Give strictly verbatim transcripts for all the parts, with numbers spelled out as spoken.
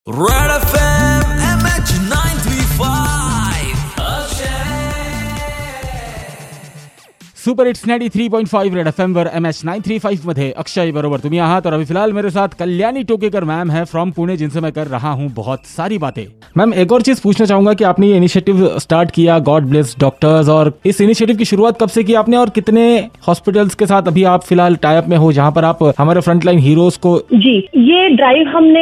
Red FM M H nine three five super hits ninety three point five red FM वर M H nine three five मध्ये अक्षय बरोबर तुम्ही आहात और अभी फिलहाल मेरे साथ कल्याणी टोकेकर मैम है फ्रॉम पुणे, जिनसे मैं कर रहा हूँ बहुत सारी बातें। मैम, एक और चीज पूछना चाहूंगा कि आपने ये इनिशिएटिव स्टार्ट किया गॉड ब्लेस डॉक्टर्स, और इस इनिशिएटिव की शुरुआत कब से की आपने और कितने हॉस्पिटल्स के साथ अभी आप फिलहाल टाई अप में हो जहाँ पर आप हमारे फ्रंटलाइन हीरोज को? जी, ये ड्राइव हमने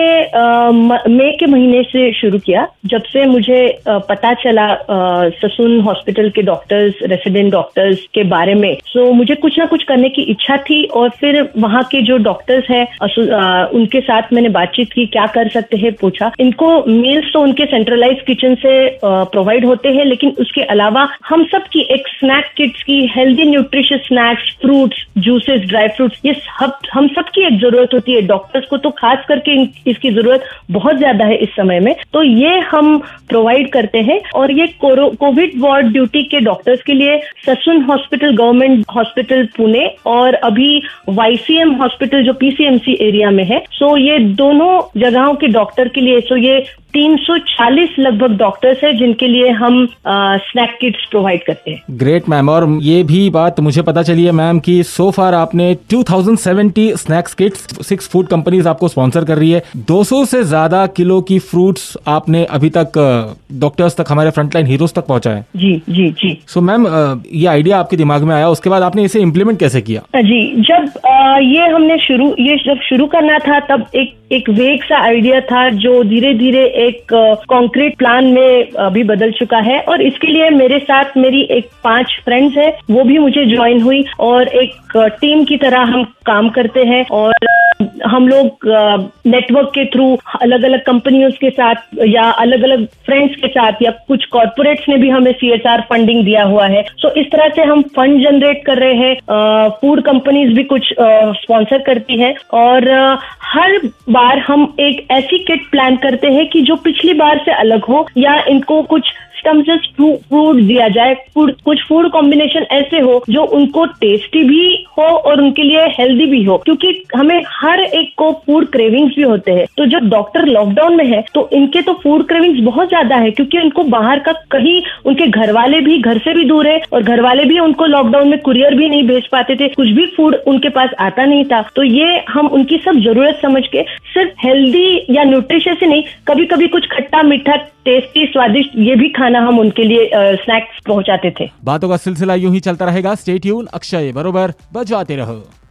मई के महीने से शुरू किया, जब से मुझे आ, पता चला आ, ससून हॉस्पिटल के डॉक्टर्स, रेसिडेंट डॉक्टर्स के बारे में। सो मुझे कुछ ना कुछ करने की इच्छा थी और फिर वहाँ के जो डॉक्टर्स हैं उनके साथ मैंने बातचीत की, क्या कर सकते हैं पूछा। इनको मील्स तो उनके सेंट्रलाइज किचन से प्रोवाइड होते हैं, लेकिन उसके अलावा हम सब की एक स्नैक किट्स की, healthy nutritious snacks, fruits, juices, dry fruits, ये सब हम सब की एक जरूरत होती है। डॉक्टर्स को तो खास करके इसकी जरूरत बहुत ज्यादा है इस समय में, तो ये हम प्रोवाइड करते हैं। और ये कोविड वार्ड ड्यूटी के डॉक्टर्स के लिए Sassoon hospital, government hospital Pune, और अभी वाईसीएम हॉस्पिटल जो पीसीएमसी एरिया में है, सो ये दोनों जगहों के डॉक्टर के लिए, सो ये तीन सौ चालीस लगभग डॉक्टर्स हैं जिनके लिए हम स्नैक किट्स प्रोवाइड करते हैं। ग्रेट मैम, और ये भी बात मुझे पता चली है मैम कि सो फार आपने दो हज़ार सत्तर snacks kits, six food companies आपको स्पॉन्सर कर रही है। दो सौ से ज्यादा किलो की फ्रूट्स आपने अभी तक डॉक्टर्स तक, हमारे फ्रंटलाइन हीरोज तक पहुंचाए। जी जी जी। सो मैम, ये आइडिया आपके दिमाग में आया, उसके बाद आपने इसे इम्प्लीमेंट कैसे किया? जी, जब आ, ये हमने शुरू ये जब शुरू करना था, तब एक एक वेग सा आइडिया था जो धीरे धीरे एक कॉन्क्रीट प्लान में अभी बदल चुका है। और इसके लिए मेरे साथ मेरी एक पांच फ्रेंड्स है, वो भी मुझे ज्वाइन हुई, और एक टीम की तरह हम काम करते हैं। और हम लोग नेटवर्क के थ्रू अलग अलग कंपनियों के साथ या अलग अलग फ्रेंड्स के साथ, या कुछ कॉर्पोरेट्स ने भी हमें सीएसआर फंडिंग दिया हुआ है। सो इस तरह से हम फंड जनरेट कर रहे हैं। फूड कंपनीज भी कुछ स्पॉन्सर करती है, और हर बार हम एक ऐसी किट प्लान करते हैं कि जो पिछली बार से अलग हो, या इनको कुछ जस्ट फूड दिया जाए, फूड कुछ फूड कॉम्बिनेशन ऐसे हो जो उनको टेस्टी भी हो और उनके लिए हेल्दी भी हो, क्योंकि हमें हर एक को फूड क्रेविंग्स भी होते हैं। तो जब डॉक्टर लॉकडाउन में है तो इनके तो फूड क्रेविंग्स बहुत ज्यादा है, क्योंकि उनको बाहर का कहीं, उनके घर वाले भी घर से भी दूर है, और घर वाले भी उनको लॉकडाउन में कुरियर भी नहीं भेज पाते थे, कुछ भी फूड उनके पास आता नहीं था। तो ये हम उनकी सब जरूरत समझ के सिर्फ हेल्दी या न्यूट्रिशियस ही नहीं, कभी कभी कुछ खट्टा मीठा, टेस्टी, स्वादिष्ट, ये भी खाना हम उनके लिए स्नैक्स पहुंचाते थे। बातों का सिलसिला यूं ही चलता रहेगा। स्टे ट्यून, अक्षय बरोबर बजाते रहो।